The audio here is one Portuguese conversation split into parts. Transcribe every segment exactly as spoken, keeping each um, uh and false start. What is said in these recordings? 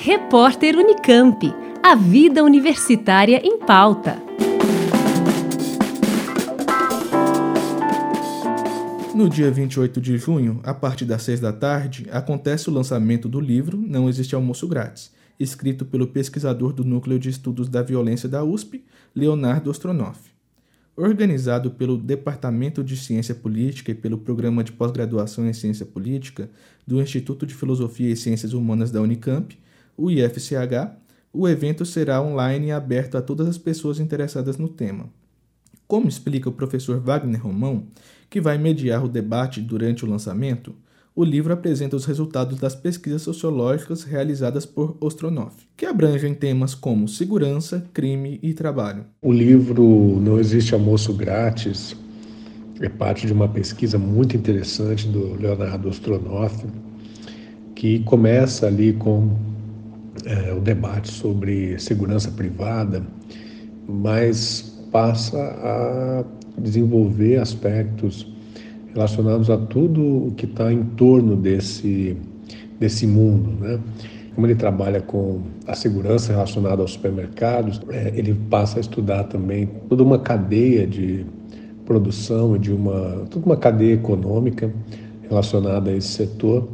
Repórter Unicamp. A vida universitária em pauta. No dia vinte e oito de junho, a partir das seis da tarde, acontece o lançamento do livro Não Existe Almoço Grátis, escrito pelo pesquisador do Núcleo de Estudos da Violência da U S P, Leonardo Ostronoff. Organizado pelo Departamento de Ciência Política e pelo Programa de Pós-Graduação em Ciência Política do Instituto de Filosofia e Ciências Humanas da Unicamp, o I F C H, o evento será online e aberto a todas as pessoas interessadas no tema. Como explica o professor Wagner Romão, que vai mediar o debate durante o lançamento, o livro apresenta os resultados das pesquisas sociológicas realizadas por Ostronoff, que abrangem temas como segurança, crime e trabalho. O livro Não Existe Almoço Grátis é parte de uma pesquisa muito interessante do Leonardo Ostronoff, que começa ali com é, o debate sobre segurança privada, mas passa a desenvolver aspectos relacionados a tudo o que está em torno desse, desse mundo, né? Como ele trabalha com a segurança relacionada aos supermercados, é, ele passa a estudar também toda uma cadeia de produção e de uma, toda uma cadeia econômica relacionada a esse setor,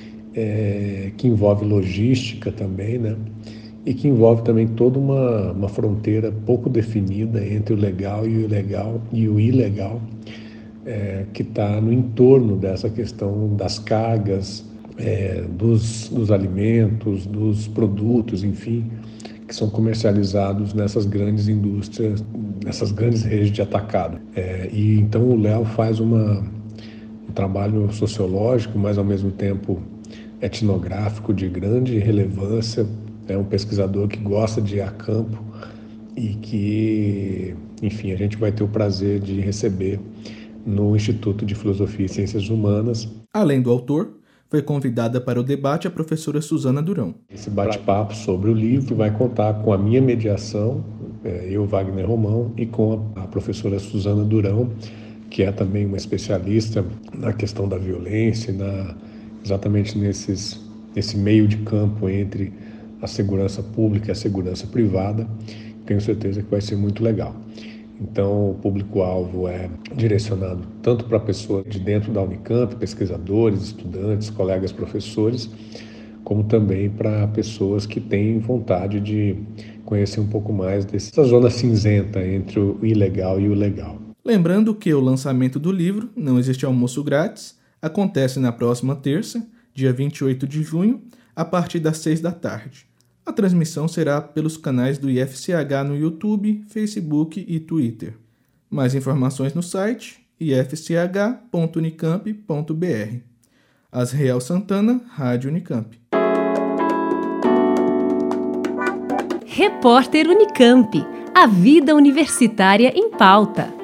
é, que envolve logística também, né? E que envolve também toda uma, uma fronteira pouco definida entre o legal e o ilegal, e o ilegal, é, que está no entorno dessa questão das cargas, é, dos, dos alimentos, dos produtos, enfim, que são comercializados nessas grandes indústrias, nessas grandes redes de atacado. É, e então o Léo faz uma, um trabalho sociológico, mas ao mesmo tempo etnográfico de grande relevância. É um pesquisador que gosta de ir a campo e que, enfim, a gente vai ter o prazer de receber no Instituto de Filosofia e Ciências Humanas. Além do autor, foi convidada para o debate a professora Suzana Durão. Esse bate-papo sobre o livro vai contar com a minha mediação, eu, Wagner Romão, e com a professora Suzana Durão, que é também uma especialista na questão da violência, na, exatamente nesses, nesse meio de campo entre a segurança pública e a segurança privada. Tenho certeza que vai ser muito legal. Então, o público-alvo é direcionado tanto para pessoas de dentro da Unicamp, pesquisadores, estudantes, colegas professores, como também para pessoas que têm vontade de conhecer um pouco mais dessa zona cinzenta entre o ilegal e o legal. Lembrando que o lançamento do livro Não Existe Almoço Grátis acontece na próxima terça, dia vinte e oito de junho, a partir das seis da tarde. A transmissão será pelos canais do I F C H no YouTube, Facebook e Twitter. Mais informações no site i f c h ponto unicamp ponto b r. Asriel Santana, Rádio Unicamp. Repórter Unicamp. A vida universitária em pauta.